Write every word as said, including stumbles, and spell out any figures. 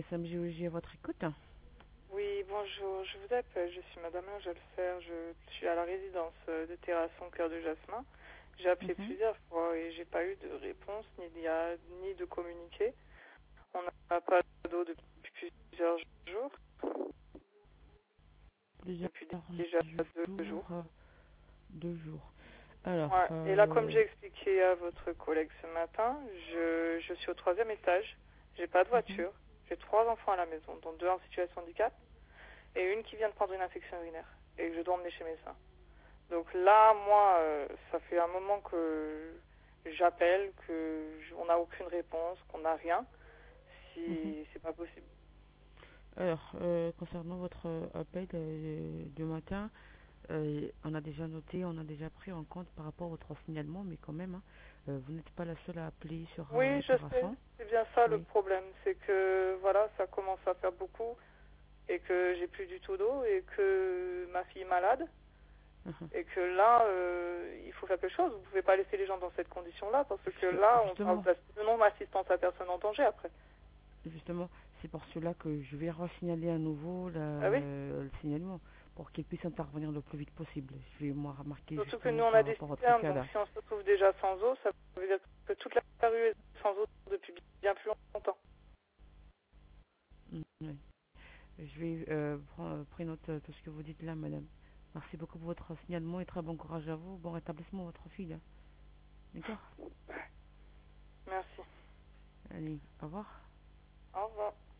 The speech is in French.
G S M Géologie à votre écoute. Oui, bonjour, je vous appelle, je suis Madame Angelfer, je suis à la résidence de Terrasson Cœur de Jasmin. J'ai appelé Mhm. plusieurs fois et j'ai pas eu de réponse ni de, ni de communiqué. On n'a pas d'eau depuis plusieurs jours, Plusieurs depuis déjà deux jours. jours. euh, Deux jours. Alors, Ouais. Et là, comme euh, j'ai expliqué à votre collègue ce matin, je, je suis au troisième étage, j'ai pas de mhm, voiture, j'ai trois enfants à la maison, dont deux en situation de handicap et une qui vient de prendre une infection urinaire et que je dois emmener chez médecin. Donc là, moi, euh, ça fait un moment que j'appelle, que j- on n'a aucune réponse, qu'on n'a rien. mhm. Si c'est pas possible. Alors, euh, concernant votre euh, appel euh, du matin, euh, on a déjà noté, on a déjà pris en compte par rapport à votre signalement, mais quand même, hein, euh, vous n'êtes pas la seule à appeler sur euh, Oui, je sais. Terrasson. C'est bien ça le Oui. problème, c'est que voilà, ça commence à faire beaucoup et que j'ai plus du tout d'eau et que ma fille est malade Mhm. et que là, euh, il faut faire quelque chose. Vous pouvez pas laisser les gens dans cette condition-là parce que là, on parle Justement, de non-assistance à personne en danger après. justement, c'est pour cela que je vais re-signaler à nouveau Ah oui. la- le signalement pour qu'il puisse intervenir le plus vite possible. Je vais moi remarquer Surtout que nous, justement on a par des rapport à votre citernes, cas donc là. si on se retrouve déjà sans eau, ça veut dire que toute la rue est sans eau depuis bien plus longtemps. Mm, ouais. Je vais euh, prendre, prendre note de tout ce que vous dites là, madame. Merci beaucoup pour votre signalement et très bon courage à vous. Bon rétablissement à votre fille. D'accord. Merci. Allez, au revoir. Au revoir.